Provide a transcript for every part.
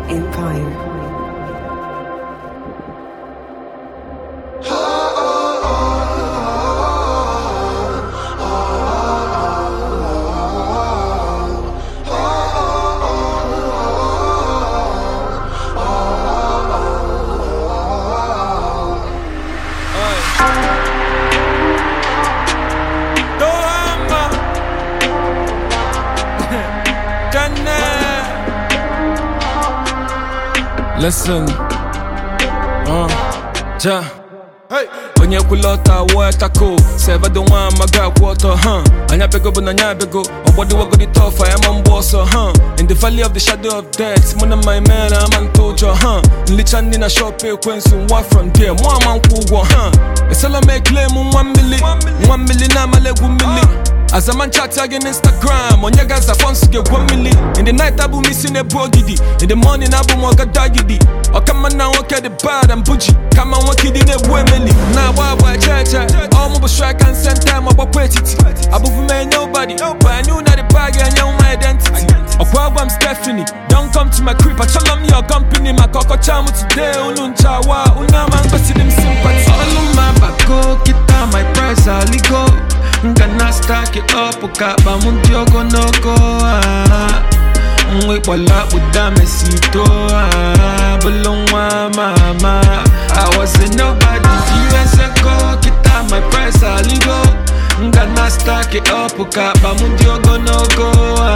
Empire. Listen, ja. Hey. Onye kulota watako, seva don't want my girl water, Anya bego but anya bego, obodo wago the tough, I am on boss, In the valley of the shadow of death, one of my men, I'm on tojo, Lichan in a shop, Quentin, what from there, one man kugo, It's all I make claim 1 million, 1 million, I'm a leg 1 million. As a man chat again Instagram, on your guys' phones to get 1 million. In the night, I be missing a bogey. In the morning, I be more doggy. Oh, come on now, okay, the bad and bougie. Come on, what kid in a women. Now, why, church? All mobile strike and send time about quantity. I believe me, nobody. But I knew that the bag and know my identity. Oh, I'm Stephanie. Don't come to my crib. I tell them your company. My cocoa charm today. Ununchawa, Unaman, go see them sympathy. All of my back, go get down my price, I'll go. Gonna stack it up, ukaba mundiogo no go. Wait, wala uda mesito. Belongwa mama. I wasn't nobody years ago. Kita my price, I'll go. Gonna stack it up, ukaba mundiogo no go.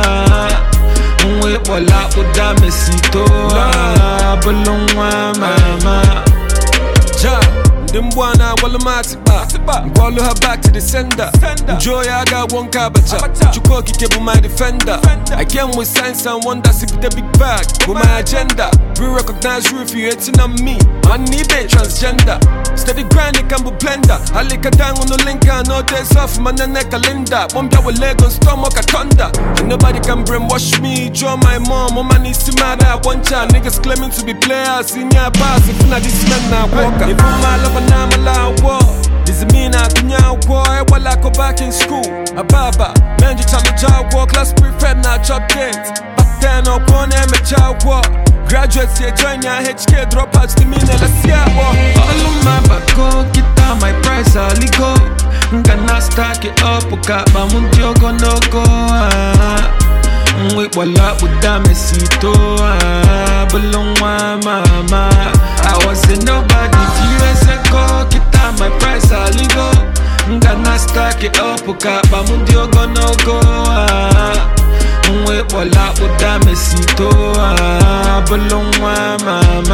Wait, wala uda mesito. Belongwa mama. Ja. Dimbwana Walamatiba, Gwalo her back to the sender. Joy, I got one cabacha. Chukoki kebu my defender. I came with science and wonders if the big bag with my agenda. We recognize you if you hating on me. I need a transgender. Steady grinding can be blender. I lick a down on the link and no days off my neck calendar. Bombia with leg on stomach a thunder. And nobody can brainwash me. Draw my mom, my needs to matter. One child niggas claiming to be players. In your bars, if not this man now walker. If my love I'm allowed war. This mean I can now war. While I go back in school. A baba, man, you tell me job war. Class prefect now chop dance. Back then, I'll go on a job war. Graduates here join your HK dropouts to me. Let's see how war. All of my back go get down my price. I'll go. Gonna stack it up. Ukaba mundiogo no go. Wait, wala uda mesito. Belongwa mama. I wasn't nobody years ago. Kita my price, I'll go. Gonna stack it up, ukaba mundiogo no go. Wait, wala uda mesito. Belongwa mama.